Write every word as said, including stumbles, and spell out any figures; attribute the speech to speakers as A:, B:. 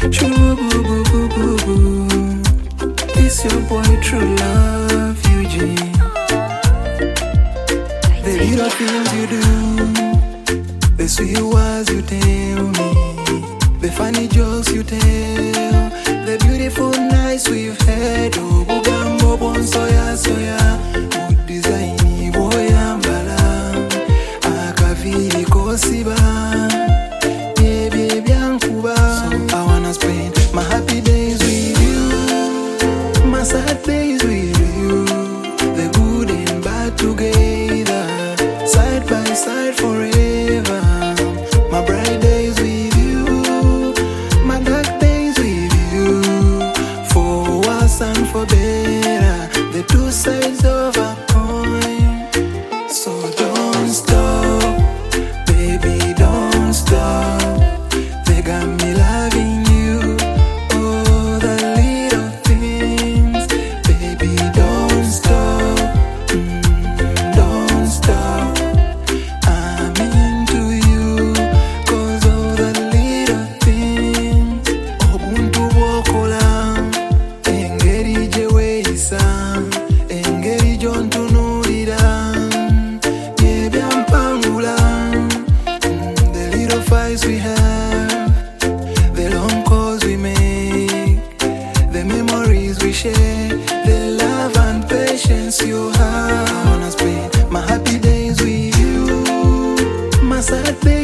A: True boo boo boo boo boo. It's your boy, true love, Eugene. The little things you do, the sweet words you tell me, the funny jokes you tell, the beautiful nights we've had. Oh, bugambo bon soya soya, good design boya mbala, akavili kosiba, baby biankuba. So I wanna spend my happy days with you, my sad days with you, the good and bad together, side by side forever. My bright days with you, my dark days with you, for worse and for better, the two sides of a coin. So don't stop, baby, don't stop. They got me loving you, oh, the little things. Baby, don't stop, mm, don't stop. I'm into you, cause of the little things. Obuntu bokola, engeri jeweisa, engeri jontunulira, jebyampangula, mm, the little fights we have, the long calls we make, the memories we share, the love and patience you have. I wanna spend my happy days with you, my sad days